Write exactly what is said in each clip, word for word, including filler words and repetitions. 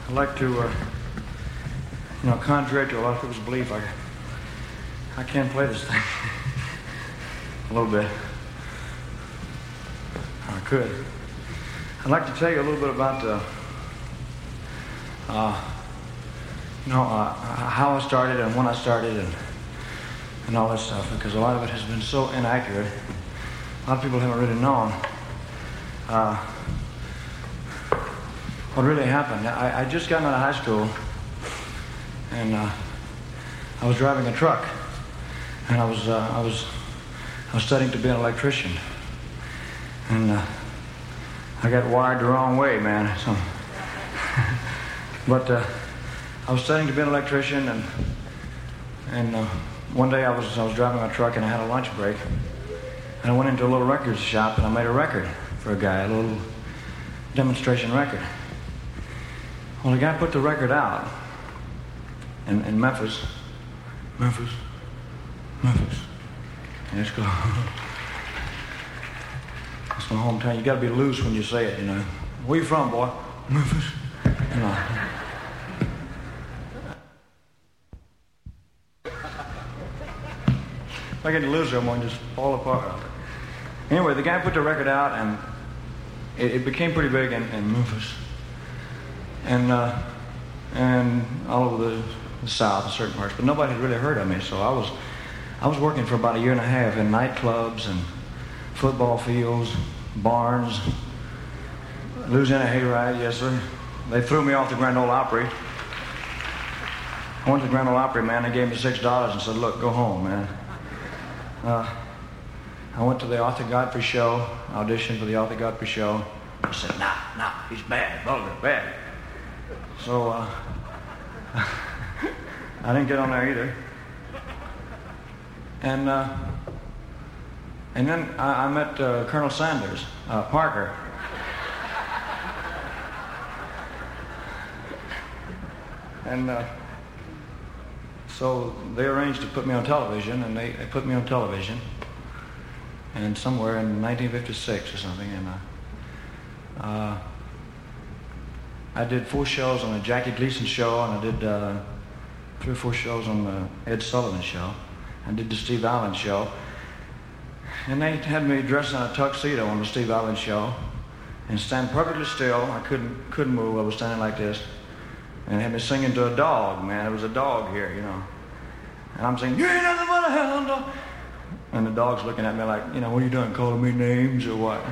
I'd like to, uh, you know, contrary to a lot of people's belief, I, I can play this thing a little bit. I could. I'd like to tell you a little bit about the, uh, you know, uh, how I started and when I started and and all that stuff, because a lot of it has been so inaccurate. A lot of people haven't really known uh, what really happened. I, I just got out of high school, and uh, I was driving a truck, and I was uh, I was I was studying to be an electrician, and uh, I got wired the wrong way, man. So, but uh, I was studying to be an electrician, and and uh, one day I was I was driving my truck, and I had a lunch break, and I went into a little record shop, and I made a record for a guy, a little demonstration record. Well, the guy put the record out in, in Memphis, Memphis, Memphis. Let's go. That's my hometown. You got to be loose when you say it, you know. Where you from, boy? Memphis. You know. If I get to lose them, I'll just fall apart. Anyway, the guy put the record out, and it, it became pretty big in, in Memphis, and uh, and all over the, the South in certain parts. But nobody had really heard of me, so I was I was working for about a year and a half in nightclubs and football fields, barns, Louisiana Hayride, yes sir. They threw me off the Grand Ole Opry. I went to the Grand Ole Opry, man. They gave me six dollars and said, "Look, go home, man." Uh, I went to the Arthur Godfrey show, auditioned for the Arthur Godfrey show. I said, nah, nah, he's bad, vulgar, bad. So, uh, I didn't get on there either. And, uh, and then I, I met uh, Colonel Sanders, uh, Parker. And, uh, so they arranged to put me on television, and they, they put me on television, and somewhere in nineteen fifty-six or something, and uh, uh, I did four shows on the Jackie Gleason show, and I did uh, three or four shows on the Ed Sullivan show. I did the Steve Allen show, and they had me dressed in a tuxedo on the Steve Allen show, and stand perfectly still. I couldn't couldn't move. I was standing like this. And had me singing to a dog, man. There was a dog here, you know. And I'm singing, "You ain't nothing but a hound dog." And the dog's looking at me like, you know, "What are you doing, calling me names or what?"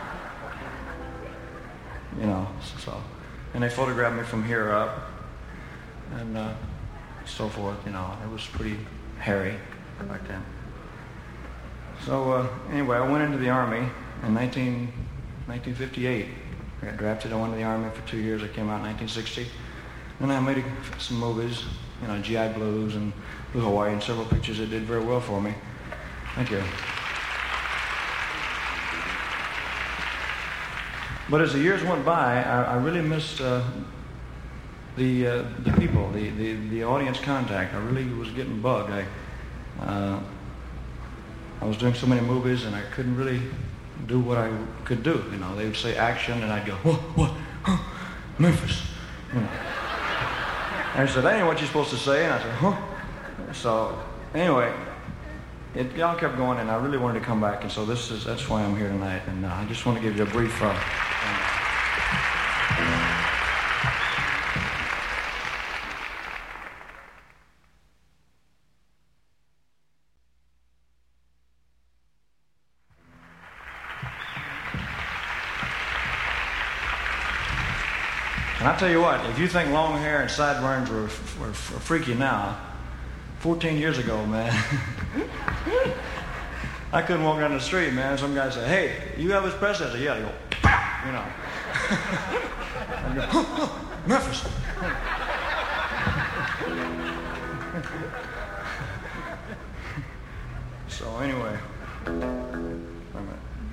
You know, so. And they photographed me from here up. And uh, so forth, you know. It was pretty hairy back then. So uh, anyway, I went into the Army in nineteen fifty-eight. I got drafted. I went into the Army for two years. I came out in nineteen sixty. And I made a, some movies, you know, G I Blues and Blue Hawaii, and several pictures that did very well for me. Thank you. But as the years went by, I, I really missed uh, the uh, the people, the, the, the audience contact. I really was getting bugged. I uh, I was doing so many movies, and I couldn't really do what I could do. You know, they would say action, and I'd go, "What? What? Huh? Memphis." You know. And I said, "That ain't what you're supposed to say." And I said, "Huh?" So, anyway, it, it all kept going, and I really wanted to come back, and so this is that's why I'm here tonight. And uh, I just want to give you a brief. Uh, And I'll tell you what, if you think long hair and sideburns were, were, were freaky now, fourteen years ago, man, I couldn't walk down the street, man. Some guy said, "Hey, you Elvis Presley?" I said, "Yeah." They go, "Pow!" You know. I go, huh, huh, Memphis. So anyway.